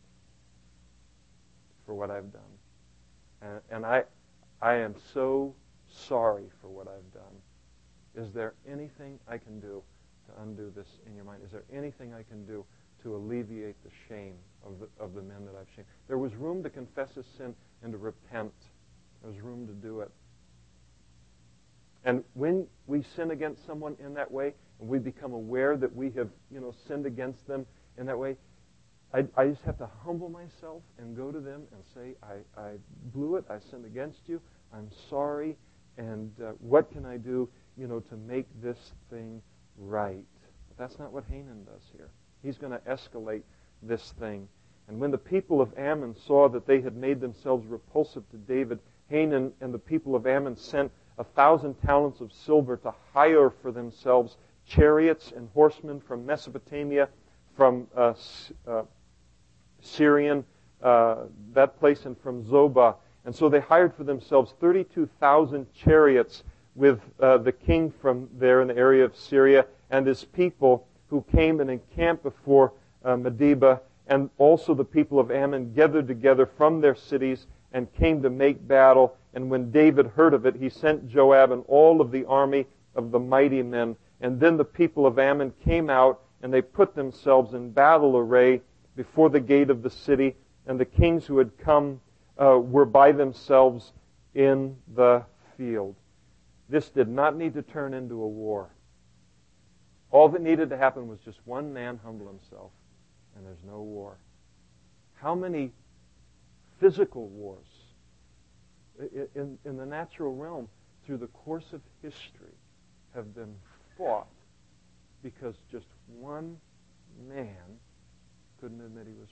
for what I've done. And, and I, I am so sorry for what I've done. Is there anything I can do to undo this in your mind? Is there anything I can do to alleviate the shame of the, of the men that I've shamed? There was room to confess his sin and to repent. There was room to do it. And when we sin against someone in that way, and we become aware that we have, you know, sinned against them in that way, I, I just have to humble myself and go to them and say, I, I blew it, I sinned against you, I'm sorry, and uh, what can I do, you know, to make this thing right? But that's not what Hanan does here. He's going to escalate this thing. And when the people of Ammon saw that they had made themselves repulsive to David, Hanan and the people of Ammon sent a thousand talents of silver to hire for themselves chariots and horsemen from Mesopotamia, from uh, uh, Syrian, uh, that place, and from Zobah. And so they hired for themselves thirty-two thousand chariots with uh, the king from there in the area of Syria and his people, who came and encamped before uh, Medeba. And also the people of Ammon gathered together from their cities and came to make battle. And when David heard of it, he sent Joab and all of the army of the mighty men. And then the people of Ammon came out, and they put themselves in battle array before the gate of the city. And the kings who had come uh, were by themselves in the field. This did not need to turn into a war. All that needed to happen was just one man humble himself, and there's no war. How many physical wars in, in the natural realm through the course of history have been fought because just one man couldn't admit he was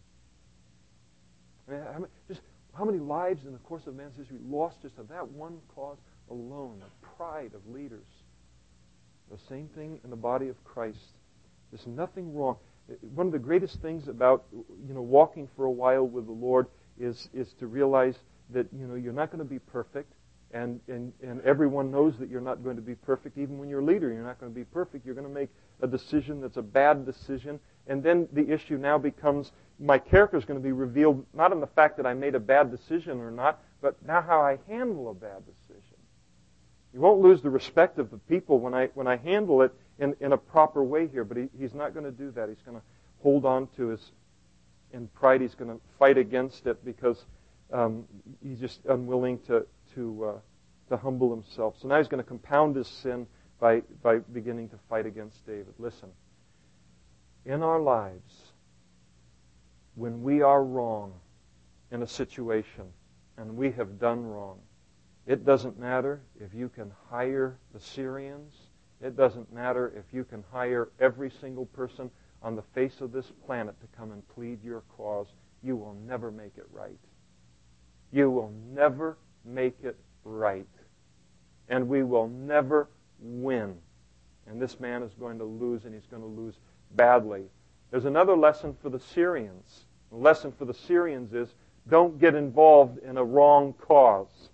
wrong? I mean, how many, just how many lives in the course of man's history lost just of that one cause alone, the pride of leaders? The same thing in the body of Christ. There's nothing wrong. One of the greatest things about, you know, walking for a while with the Lord is is to realize that, you know, you're not going to be perfect, and, and, and everyone knows that you're not going to be perfect. Even when you're a leader, you're not going to be perfect. You're going to make a decision that's a bad decision, and then the issue now becomes, my character is going to be revealed not in the fact that I made a bad decision or not, but now how I handle a bad decision. You won't lose the respect of the people when I when I handle it in, in a proper way here, but he, he's not going to do that. He's going to hold on to his, in pride, he's going to fight against it because um, he's just unwilling to to uh, to humble himself. So now he's going to compound his sin by by beginning to fight against David. Listen, in our lives, when we are wrong in a situation and we have done wrong, it doesn't matter if you can hire the Syrians. It doesn't matter if you can hire every single person on the face of this planet to come and plead your cause. You will never make it right. You will never make it right. And we will never win. And this man is going to lose, and he's going to lose badly. There's another lesson for the Syrians. The lesson for the Syrians is, don't get involved in a wrong cause.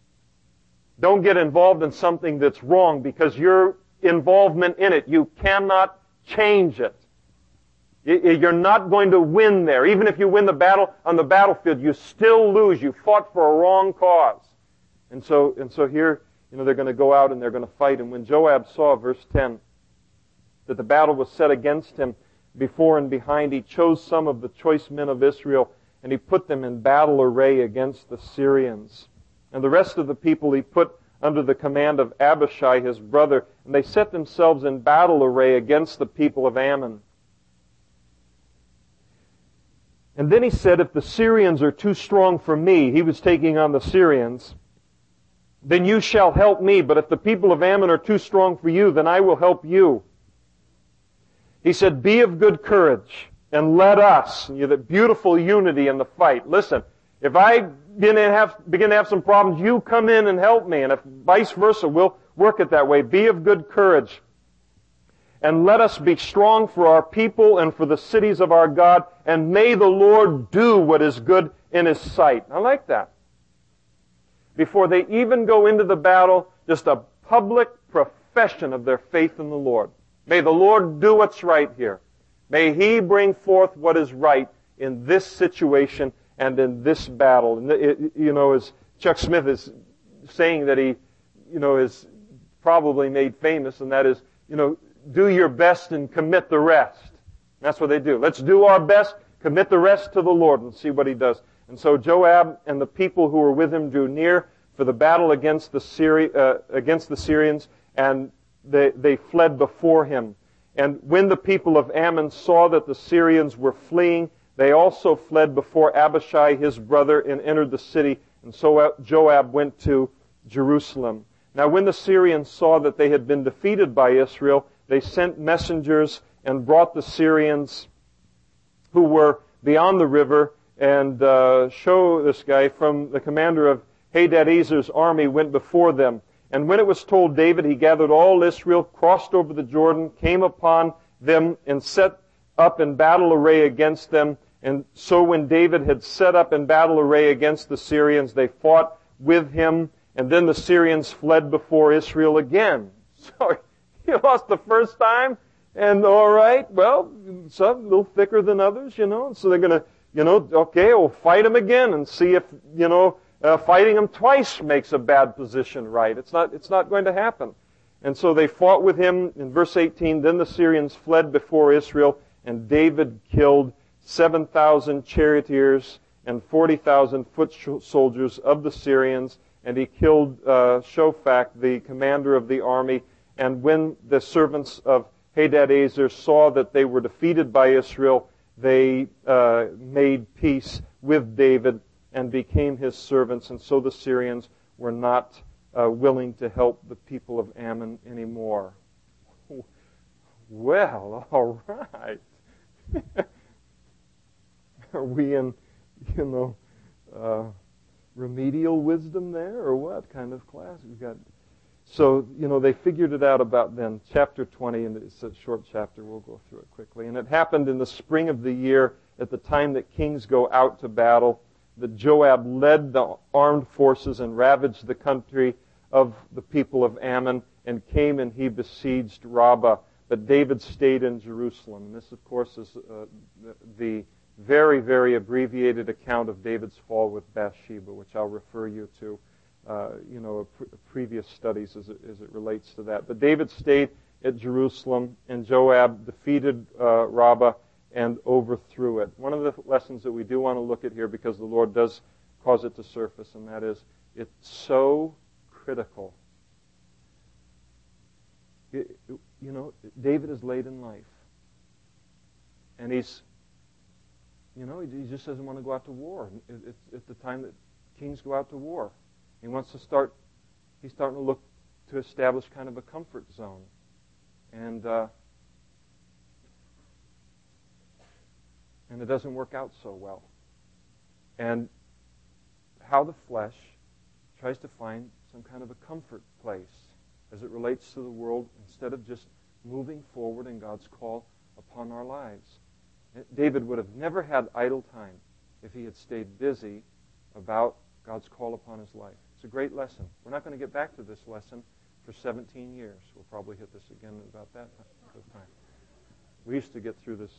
Don't get involved in something that's wrong, because your involvement in it, you cannot change it. You're not going to win there. Even if you win the battle on the battlefield, you still lose. You fought for a wrong cause. And so, and so here, you know, they're going to go out and they're going to fight. And when Joab saw, verse ten, that the battle was set against him before and behind, he chose some of the choice men of Israel, and he put them in battle array against the Syrians. And the rest of the people he put under the command of Abishai, his brother, and they set themselves in battle array against the people of Ammon. And then he said, if the Syrians are too strong for me, he was taking on the Syrians, then you shall help me. But if the people of Ammon are too strong for you, then I will help you. He said, be of good courage, and let us, you know, that beautiful unity in the fight. Listen, if I begin to, have, begin to have some problems, you come in and help me. And if vice versa, we'll work it that way. Be of good courage. and let us be strong for our people and for the cities of our God, and may the Lord do what is good in His sight. I like that. Before they even go into the battle, just a public profession of their faith in the Lord. May the Lord do what's right here. May He bring forth what is right in this situation and in this battle. And it, you know, as Chuck Smith is saying that he, you know, is probably made famous, and that is, you know, do your best and commit the rest. That's what they do. Let's do our best, commit the rest to the Lord, and see what He does. And so Joab and the people who were with him drew near for the battle against the Syri- uh, against the Syrians, and they, they fled before him. And when the people of Ammon saw that the Syrians were fleeing, they also fled before Abishai his brother and entered the city. And so Joab went to Jerusalem. Now when the Syrians saw that they had been defeated by Israel, they sent messengers and brought the Syrians who were beyond the river, and uh, show this guy from the commander of Hadadezer's army went before them. And when it was told David, he gathered all Israel, crossed over the Jordan, came upon them, and set up in battle array against them. And so when David had set up in battle array against the Syrians, they fought with him, and then the Syrians fled before Israel again. So he lost the first time, and all right, well, some a little thicker than others, you know, and so they're going to, you know, okay, we'll fight him again and see if, you know, Uh, fighting them twice makes a bad position right. It's not, it's not going to happen. And so they fought with him. In verse eighteen, then the Syrians fled before Israel, and David killed seven thousand charioteers and forty thousand foot soldiers of the Syrians, and he killed uh, Shophak, the commander of the army. And when the servants of Hadadezer saw that they were defeated by Israel, they uh, made peace with David and became his servants, and so the Syrians were not uh, willing to help the people of Ammon anymore. Well, all right. Are we in, you know, uh, remedial wisdom there, or what kind of class we've got? So, you know, they figured it out about then. Chapter twenty, and it's a short chapter, we'll go through it quickly. And it happened in the spring of the year, at the time that kings go out to battle, that Joab led the armed forces and ravaged the country of the people of Ammon, and came and he besieged Rabbah. But David stayed in Jerusalem. And this, of course, is uh, the very, very abbreviated account of David's fall with Bathsheba, which I'll refer you to, uh, you know, pre- previous studies as it, as it relates to that. But David stayed at Jerusalem, and Joab defeated uh, Rabbah and overthrew it. One of the lessons that we do want to look at here, because the Lord does cause it to surface, and that is, it's so critical. It, it, you know, David is late in life. And he's, you know, he, he just doesn't want to go out to war. It, it's, it's the time that kings go out to war. He wants to start, he's starting to look to establish kind of a comfort zone. And, uh, And it doesn't work out so well. And how the flesh tries to find some kind of a comfort place as it relates to the world, instead of just moving forward in God's call upon our lives. David would have never had idle time if he had stayed busy about God's call upon his life. It's a great lesson. We're not going to get back to this lesson for seventeen years. We'll probably hit this again about that time. We used to get through this.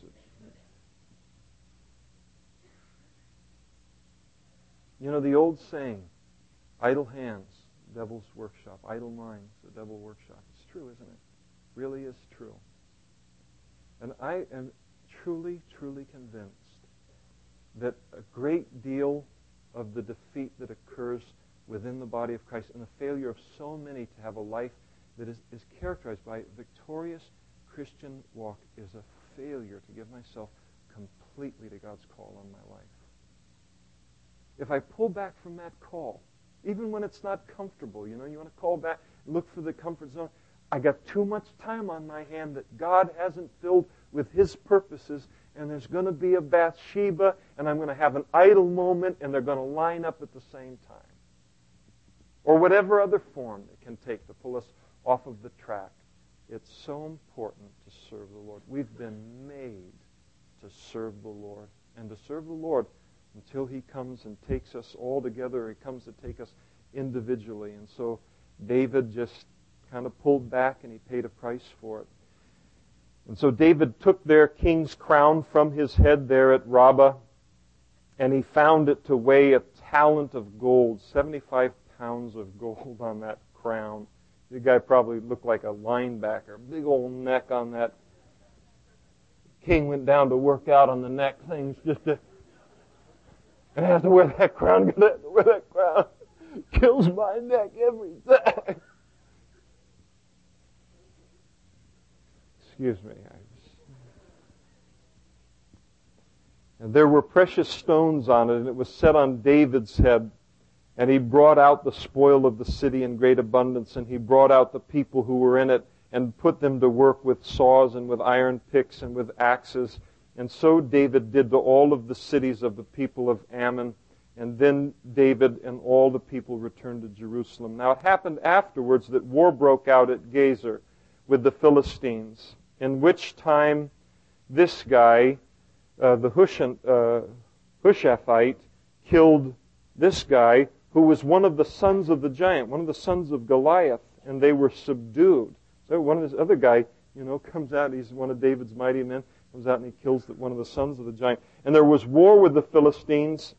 You know, the old saying, idle hands, devil's workshop. Idle minds, the devil's workshop. It's true, isn't it? Really is true. And I am truly, truly convinced that a great deal of the defeat that occurs within the body of Christ, and the failure of so many to have a life that is, is characterized by a victorious Christian walk, is a failure to give myself completely to God's call on my life. If I pull back from that call, even when it's not comfortable, you know, you want to call back, look for the comfort zone. I got too much time on my hand that God hasn't filled with His purposes, and there's going to be a Bathsheba, and I'm going to have an idle moment, and they're going to line up at the same time. Or whatever other form it can take to pull us off of the track. It's so important to serve the Lord. We've been made to serve the Lord. And to serve the Lord until He comes and takes us all together. He comes to take us individually. And so David just kind of pulled back and he paid a price for it. And so David took their king's crown from his head there at Rabbah, and he found it to weigh a talent of gold, seventy-five pounds of gold on that crown. The guy probably looked like a linebacker, big old neck on that. King went down to work out on the neck things just to, and I have to wear that crown, because I have to wear that crown. Kills my neck every time. Excuse me. I was... And there were precious stones on it, and it was set on David's head. And he brought out the spoil of the city in great abundance, and he brought out the people who were in it, and put them to work with saws and with iron picks and with axes. And so David did to all of the cities of the people of Ammon. And then David and all the people returned to Jerusalem. Now it happened afterwards that war broke out at Gezer with the Philistines, in which time this guy, uh, the Hushan, uh, Hushaphite, killed this guy who was one of the sons of the giant, one of the sons of Goliath, and they were subdued. So one of this other guy, you know, comes out, he's one of David's mighty men, comes out and he kills one of the sons of the giant. And there was war with the Philistines,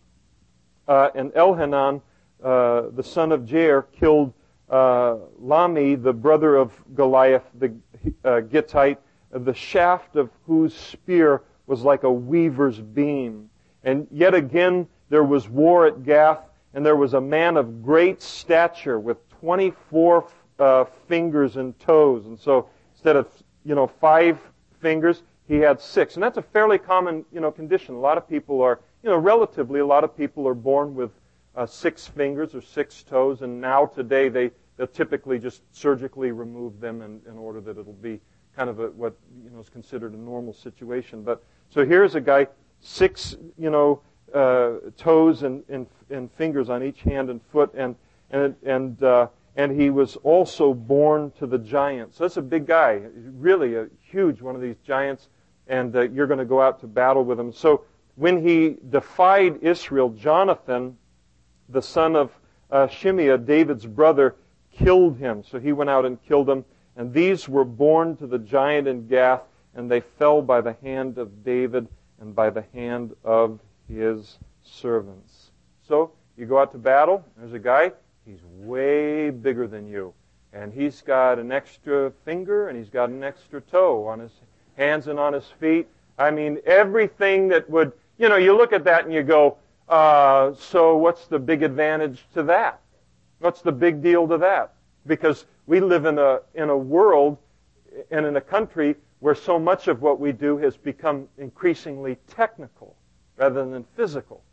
uh, and Elhanan, uh, the son of Jair, killed uh, Lami, the brother of Goliath, the uh, Gittite, the shaft of whose spear was like a weaver's beam. And yet again there was war at Gath, and there was a man of great stature with twenty-four uh, fingers and toes. And so instead of, you know, five fingers, he had six. And that's a fairly common, you know, condition. A lot of people are, you know, relatively, a lot of people are born with uh, six fingers or six toes. And now today they, they'll typically just surgically remove them in, in order that it'll be kind of a, what, you know, is considered a normal situation. But so here's a guy, six, you know, uh, toes and, and, and fingers on each hand and foot, and and and uh, and he was also born to the giant. So that's a big guy, really a huge one of these giants, and uh, you're going to go out to battle with him. So when he defied Israel, Jonathan, the son of uh, Shimea, David's brother, killed him. So he went out and killed him. And these were born to the giant in Gath, and they fell by the hand of David and by the hand of his servants. So you go out to battle, there's a guy, he's way bigger than you. And he's got an extra finger, and he's got an extra toe on his hands and on his feet. I mean, everything that would, you know, you look at that and you go, uh, so what's the big advantage to that? What's the big deal to that? Because we live in a in a world and in a country where so much of what we do has become increasingly technical rather than physical.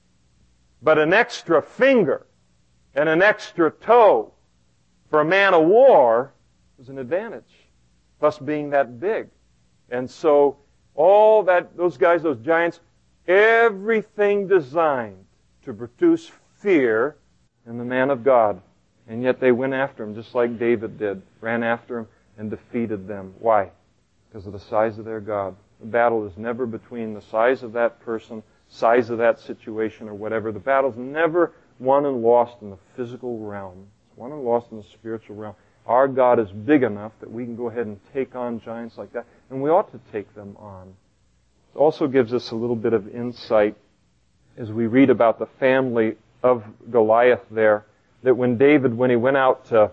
But an extra finger and an extra toe for a man of war is an advantage, plus being that big. And so all that, those guys, those giants, everything designed to produce fear in the man of God. And yet they went after him just like David did, ran after him and defeated them. Why? Because of the size of their God. The battle is never between the size of that person, size of that situation, or whatever. The battle's never won and lost in the physical realm. It's won and lost in the spiritual realm. Our God is big enough that we can go ahead and take on giants like that, and we ought to take them on. It also gives us a little bit of insight as we read about the family of Goliath there, that when David, when he went out to,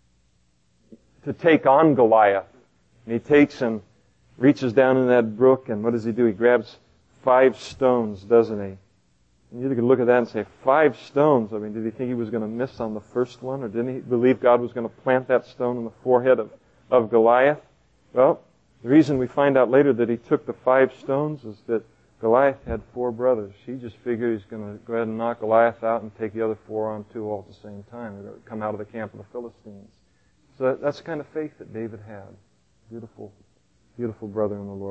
to take on Goliath, and he takes and reaches down in that brook, and what does he do? He grabs five stones, doesn't he? And you could look at that and say, five stones. I mean, did he think he was going to miss on the first one? Or didn't he believe God was going to plant that stone in the forehead of, of Goliath? Well, the reason we find out later that he took the five stones is that Goliath had four brothers. He just figured he's going to go ahead and knock Goliath out and take the other four on too all at the same time. They're going to come out of the camp of the Philistines. So that's the kind of faith that David had. Beautiful, beautiful brother in the Lord.